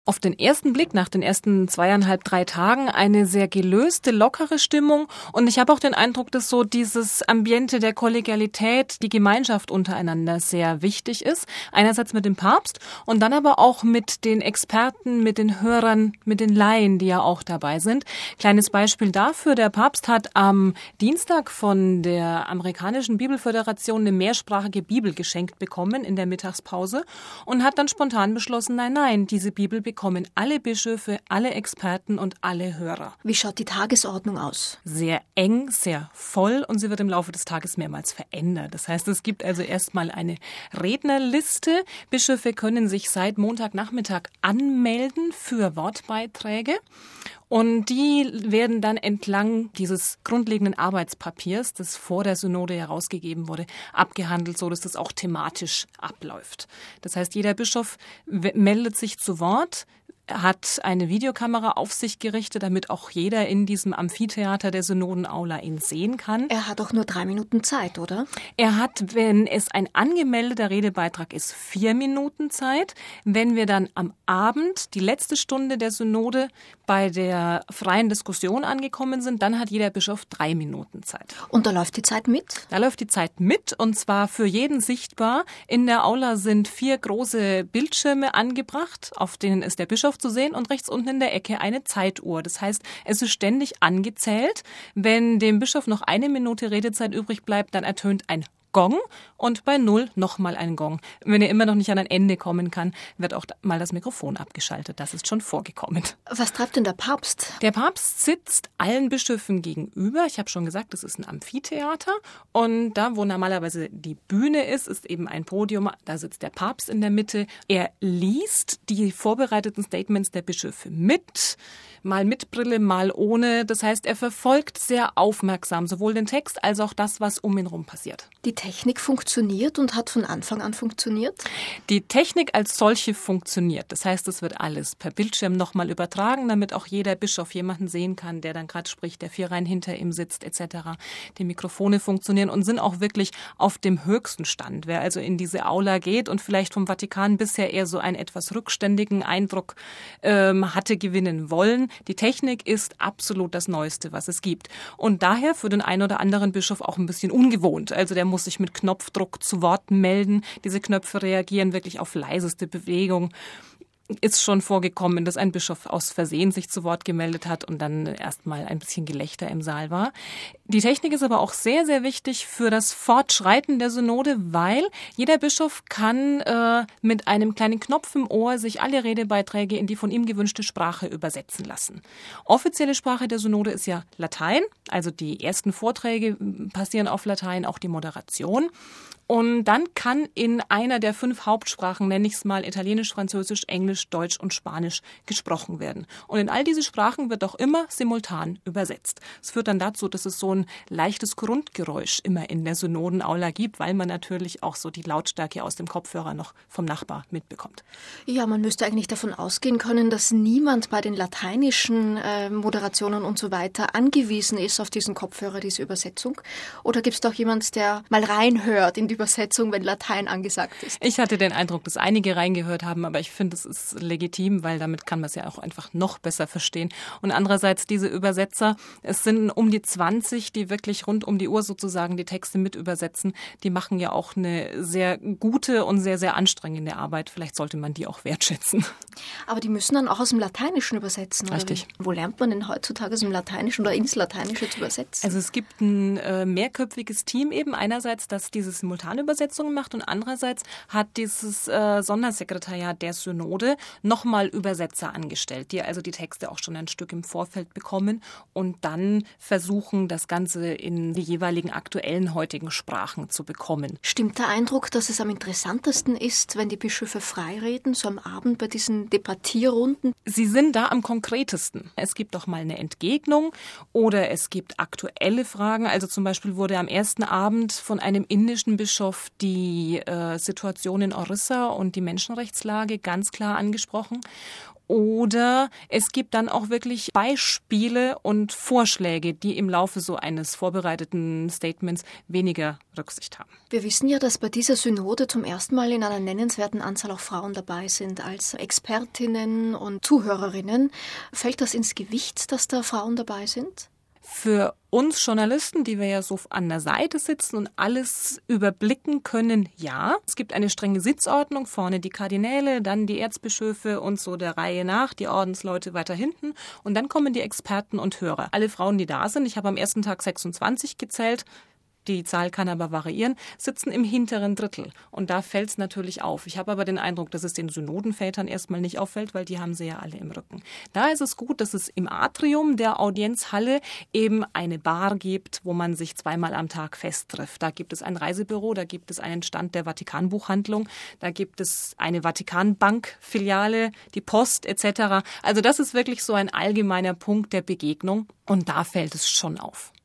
auf den ersten Blick, nach den ersten 2,5, 3 Tagen, eine sehr gelöste, lockere Stimmung. Und ich habe auch den Eindruck, dass so dieses Ambiente der Kollegialität, die Gemeinschaft untereinander sehr wichtig ist. Einerseits mit dem Papst und dann aber auch mit den Experten, mit den Hörern, mit den Laien, die ja auch dabei sind. Kleines Beispiel dafür, der Papst hat am Dienstag von der amerikanischen Bibelföderation eine mehrsprachige Bibel geschenkt bekommen in der Mittagspause und hat dann spontan beschlossen, nein, diese Bibel bekommen alle Bischöfe, alle Experten und alle Hörer. Wie schaut die Tagesordnung aus? Sehr eng, sehr voll und sie wird im Laufe des Tages mehrmals verändert. Das heißt, es gibt also erstmal eine Rednerliste. Bischöfe können sich seit Montagnachmittag anmelden für Wortbeiträge. Und die werden dann entlang dieses grundlegenden Arbeitspapiers, das vor der Synode herausgegeben wurde, abgehandelt, so dass das auch thematisch abläuft. Das heißt, jeder Bischof meldet sich zu Wort, hat eine Videokamera auf sich gerichtet, damit auch jeder in diesem Amphitheater der Synodenaula ihn sehen kann. Er hat auch nur 3 Minuten Zeit, oder? Er hat, wenn es ein angemeldeter Redebeitrag ist, 4 Minuten Zeit. Wenn wir dann am Abend, die letzte Stunde der Synode, bei der freien Diskussion angekommen sind, dann hat jeder Bischof 3 Minuten Zeit. Und da läuft die Zeit mit? Da läuft die Zeit mit und zwar für jeden sichtbar. In der Aula sind 4 große Bildschirme angebracht, auf denen ist der Bischof zu sehen und rechts unten in der Ecke eine Zeituhr. Das heißt, es ist ständig angezählt. Wenn dem Bischof noch 1 Minute Redezeit übrig bleibt, dann ertönt ein Gong und bei 0 nochmal ein Gong. Wenn er immer noch nicht an ein Ende kommen kann, wird auch mal das Mikrofon abgeschaltet. Das ist schon vorgekommen. Was treibt denn der Papst? Der Papst sitzt allen Bischöfen gegenüber. Ich habe schon gesagt, das ist ein Amphitheater. Und da, wo normalerweise die Bühne ist, ist eben ein Podium. Da sitzt der Papst in der Mitte. Er liest die vorbereiteten Statements der Bischöfe mit. Mal mit Brille, mal ohne. Das heißt, er verfolgt sehr aufmerksam sowohl den Text als auch das, was um ihn herum passiert. Die Technik funktioniert und hat von Anfang an funktioniert? Die Technik als solche funktioniert. Das heißt, es wird alles per Bildschirm nochmal übertragen, damit auch jeder Bischof jemanden sehen kann, der dann gerade spricht, der 4 Reihen hinter ihm sitzt etc. Die Mikrofone funktionieren und sind auch wirklich auf dem höchsten Stand. Wer also in diese Aula geht und vielleicht vom Vatikan bisher eher so einen etwas rückständigen Eindruck hatte gewinnen wollen, die Technik ist absolut das Neueste, was es gibt. Und daher für den einen oder anderen Bischof auch ein bisschen ungewohnt. Also der muss sich mit Knopfdruck zu Wort melden. Diese Knöpfe reagieren wirklich auf leiseste Bewegung. Ist schon vorgekommen, dass ein Bischof aus Versehen sich zu Wort gemeldet hat und dann erstmal ein bisschen Gelächter im Saal war. Die Technik ist aber auch sehr, sehr wichtig für das Fortschreiten der Synode, weil jeder Bischof kann mit einem kleinen Knopf im Ohr sich alle Redebeiträge in die von ihm gewünschte Sprache übersetzen lassen. Offizielle Sprache der Synode ist ja Latein, also die ersten Vorträge passieren auf Latein, auch die Moderation. Und dann kann in einer der 5 Hauptsprachen, nenne ich es mal, Italienisch, Französisch, Englisch, Deutsch und Spanisch gesprochen werden. Und in all diese Sprachen wird auch immer simultan übersetzt. Es führt dann dazu, dass es so ein leichtes Grundgeräusch immer in der Synodenaula gibt, weil man natürlich auch so die Lautstärke aus dem Kopfhörer noch vom Nachbar mitbekommt. Ja, man müsste eigentlich davon ausgehen können, dass niemand bei den lateinischen Moderationen und so weiter angewiesen ist auf diesen Kopfhörer, diese Übersetzung. Oder gibt es doch jemand, der mal reinhört in die Übersetzung, wenn Latein angesagt ist? Ich hatte den Eindruck, dass einige reingehört haben, aber ich finde, es ist legitim, weil damit kann man es ja auch einfach noch besser verstehen. Und andererseits diese Übersetzer, es sind um die 20, die wirklich rund um die Uhr sozusagen die Texte mit übersetzen. Die machen ja auch eine sehr gute und sehr, sehr anstrengende Arbeit. Vielleicht sollte man die auch wertschätzen. Aber die müssen dann auch aus dem Lateinischen übersetzen, oder? Richtig. Wo lernt man denn heutzutage aus dem Lateinischen oder ins Lateinische zu übersetzen? Also es gibt ein mehrköpfiges Team eben. Einerseits, das diese Simultanübersetzungen macht und andererseits hat dieses Sondersekretariat der Synode nochmal Übersetzer angestellt, die also die Texte auch schon ein Stück im Vorfeld bekommen und dann versuchen, das Ganze in die jeweiligen aktuellen heutigen Sprachen zu bekommen. Stimmt der Eindruck, dass es am interessantesten ist, wenn die Bischöfe frei reden, so am Abend bei diesen Debattierrunden? Sie sind da am konkretesten. Es gibt doch mal eine Entgegnung oder es gibt aktuelle Fragen. Also zum Beispiel wurde am ersten Abend von einem indischen Bischof die Situation in Orissa und die Menschenrechtslage ganz klar angesprochen. Oder es gibt dann auch wirklich Beispiele und Vorschläge, die im Laufe so eines vorbereiteten Statements weniger Rücksicht haben. Wir wissen ja, dass bei dieser Synode zum ersten Mal in einer nennenswerten Anzahl auch Frauen dabei sind, als Expertinnen und Zuhörerinnen. Fällt das ins Gewicht, dass da Frauen dabei sind? Für uns Journalisten, die wir ja so an der Seite sitzen und alles überblicken können, ja. Es gibt eine strenge Sitzordnung, vorne die Kardinäle, dann die Erzbischöfe und so der Reihe nach, die Ordensleute weiter hinten. Und dann kommen die Experten und Hörer. Alle Frauen, die da sind, ich habe am ersten Tag 26 gezählt, die Zahl kann aber variieren, sitzen im hinteren Drittel. Und da fällt es natürlich auf. Ich habe aber den Eindruck, dass es den Synodenvätern erstmal nicht auffällt, weil die haben sie ja alle im Rücken. Da ist es gut, dass es im Atrium der Audienzhalle eben eine Bar gibt, wo man sich 2-mal am Tag festtrifft. Da gibt es ein Reisebüro, da gibt es einen Stand der Vatikanbuchhandlung, da gibt es eine Vatikanbank-Filiale, die Post etc. Also das ist wirklich so ein allgemeiner Punkt der Begegnung und da fällt es schon auf.